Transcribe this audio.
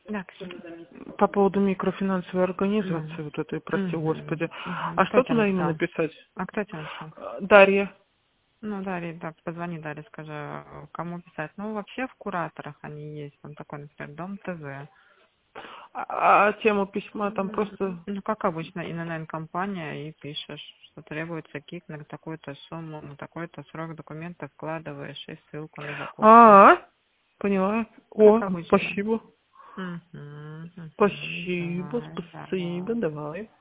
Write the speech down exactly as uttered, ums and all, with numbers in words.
Да, Ксюша. По поводу микрофинансовой организации, Мгм. вот этой, прости Мгм. господи. Мгм. А Кто что тебе туда именно написал? написать? А кто тебе написал? Э, Дарья. Ну, Дарья, да, позвони Дарье, скажи, кому писать. Ну, вообще в кураторах они есть. Там такой, например, Дом ТВ. А, а тему письма там М, просто... Ну, как обычно, ИНН-компания, и пишешь, что требуется КИК на такую-то сумму, на такой-то срок документа вкладываешь и ссылку на закупку. А, поняла. Как О, обычно. спасибо. Мгм, мгм. Спасибо, Давай, спасибо, давай. давай.